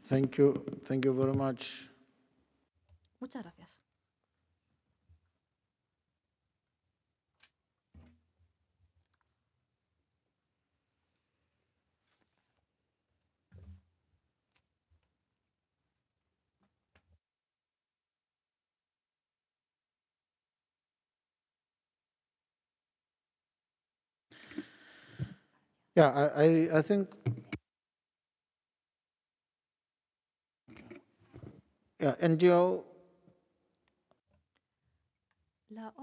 Thank you. Thank you very much. Muchas gracias. Yeah, I think yeah, NGO La